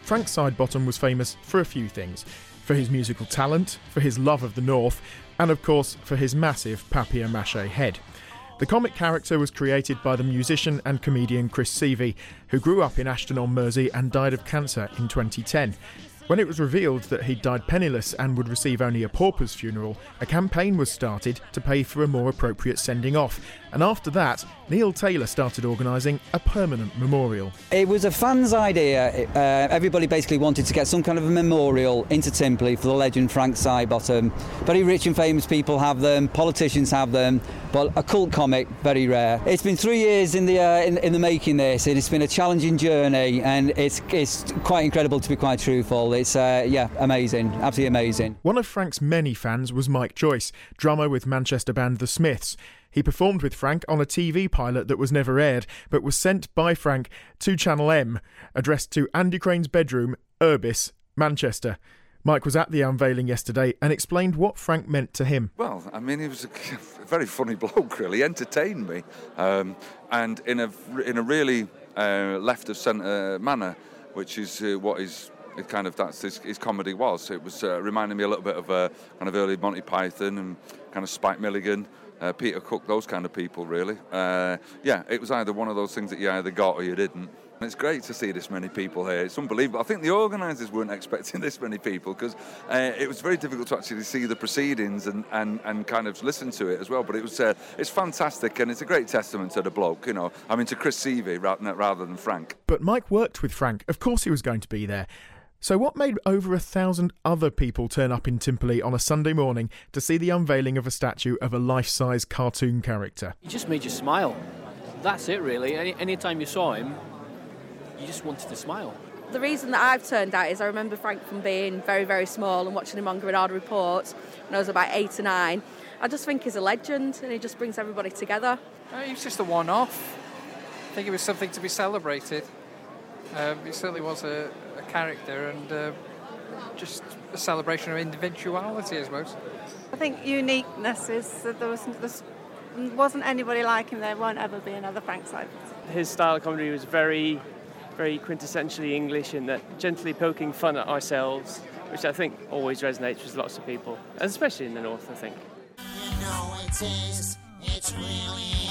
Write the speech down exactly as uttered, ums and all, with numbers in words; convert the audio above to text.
Frank Sidebottom was famous for a few things. For his musical talent, for his love of the North, and of course for his massive papier-mâché head. The comic character was created by the musician and comedian Chris Seavey, who grew up in Ashton-on-Mersey and died of cancer in twenty ten. When it was revealed that he'd died penniless and would receive only a pauper's funeral, a campaign was started to pay for a more appropriate sending off. And after that, Neil Taylor started organising a permanent memorial. It was a fan's idea. Uh, everybody basically wanted to get some kind of a memorial into Timperley for the legend Frank Sidebottom. Very rich and famous people have them, politicians have them, but a cult comic, very rare. It's been three years in the uh, in, in the making this, and it's been a challenging journey, and it's it's quite incredible, to be quite truthful. It's, uh, yeah, amazing, absolutely amazing. One of Frank's many fans was Mike Joyce, drummer with Manchester band The Smiths. He performed with Frank on a T V pilot that was never aired, but was sent by Frank to Channel M, addressed to Andy Crane's bedroom, Urbis, Manchester. Mike was at the unveiling yesterday and explained what Frank meant to him. Well, I mean, he was a very funny bloke, really, entertained me, um, and in a in a really uh, left of centre manner, which is uh, what his it kind of that's his, his comedy was. It was uh, reminding me a little bit of uh, kind of early Monty Python and kind of Spike Milligan. Uh, Peter Cook, those kind of people, really. Uh, yeah, it was either one of those things that you either got or you didn't. And it's great to see this many people here. It's unbelievable. I think the organisers weren't expecting this many people because uh, it was very difficult to actually see the proceedings and, and, and kind of listen to it as well. But it was uh, it's fantastic, and it's a great testament to the bloke, you know. I mean, to Chris Seavey rather than Frank. But Mike worked with Frank. Of course he was going to be there. So what made over a thousand other people turn up in Timperley on a Sunday morning to see the unveiling of a statue of a life-size cartoon character? He just made you smile. That's it, really. Any any time you saw him, you just wanted to smile. The reason that I've turned out is I remember Frank from being very, very small and watching him on Granada Report when I was about eight or nine. I just think he's a legend, and he just brings everybody together. Uh, he was just a one-off. I think it was something to be celebrated. Um, he certainly was a, a character, and uh, just a celebration of individuality, I suppose. I think uniqueness is that there, was, there wasn't anybody like him. There won't ever be another Frank Sidebottom. His style of comedy was very, very quintessentially English in that gently poking fun at ourselves, which I think always resonates with lots of people, especially in the North, I think. You know it is, it's really